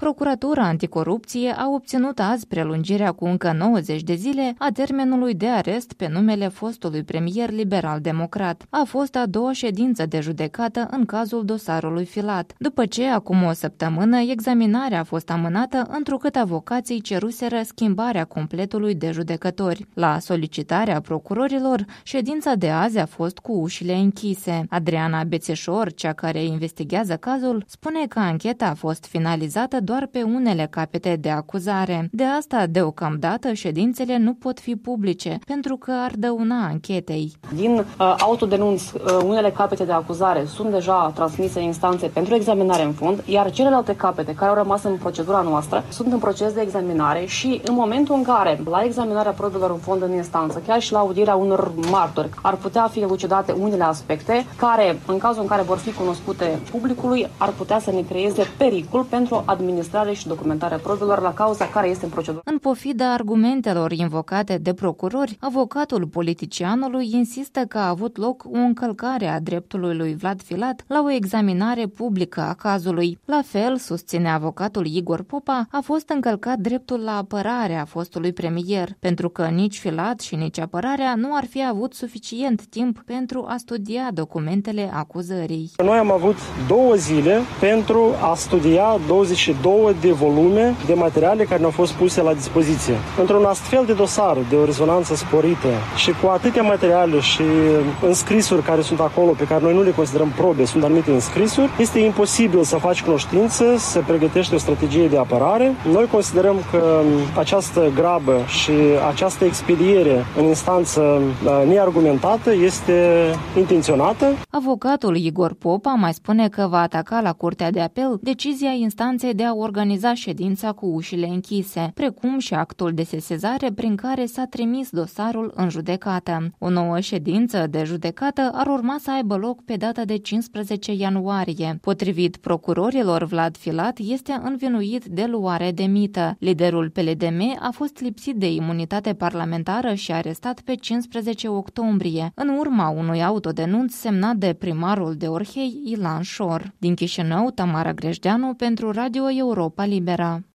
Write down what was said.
Procuratura Anticorupție a obținut azi prelungirea cu încă 90 de zile a termenului de arest pe numele fostului premier liberal-democrat. A fost a doua ședință de judecată în cazul dosarului Filat, după ce, acum o săptămână, examinarea a fost amânată întrucât avocații ceruseră schimbarea completului de judecători. La solicitarea procurorilor, ședința de azi a fost cu ușile închise. Adriana Bețișor, cea care investigează cazul, spune că ancheta a fost finalizată doar pe unele capete de acuzare. De asta, deocamdată, ședințele nu pot fi publice, pentru că ar dăuna anchetei. Din autodenunț, unele capete de acuzare sunt deja transmise instanțe pentru examinare în fund, iar celelalte capete care au rămas în procedura noastră sunt în proces de examinare și în momentul în care, la examinarea probelor în fond în instanță, chiar și la audierea unor martori, ar putea fi elucidate unele aspecte care, în cazul în care vor fi cunoscute publicului, ar putea să ne creeze pericol pentru administrare și documentarea probelor la cauza care este în procedură. În pofida argumentelor invocate de procurori, avocatul politicianului insistă că a avut loc o încălcare a dreptului lui Vlad Filat la o examinare publică a cazului. La fel, susține avocatul Igor Popa, a fost încălcat dreptul la apărare a fostului premier, pentru că nici Filat și nici apărarea nu ar fi avut suficient timp pentru a studia documentele acuzării. Noi am avut 2 zile pentru a studia 22 de volume de materiale care ne-au fost puse la dispoziție. Într-un astfel de dosar de o rezonanță sporită și cu atâtea materiale și înscrisuri care sunt acolo, pe care noi nu le considerăm probe, sunt anumite înscrisuri, este imposibil să faci cunoștință, să pregătești o strategie de apărare. Noi considerăm că această grabă și această expediere în instanță neargumentată este intenționată. Avocatul Igor Popa mai spune că va ataca la Curtea de Apel decizia instanței de a organiza ședința cu ușile închise, precum și actul de sesizare prin care s-a trimis dosarul în judecată. O nouă ședință de judecată ar urma să aibă loc pe data de 15 ianuarie. Potrivit procurorilor, Vlad Filat este învinuit de luare de mită. Liderul PLDM a fost lipsit de imunitate parlamentară și arestat pe 15 octombrie, în urma unui autodenunț semnat de primarul de Orhei, Ilan Șor. Din Chișinău, Tamara Grejdeanu pentru Radio Europa Libera.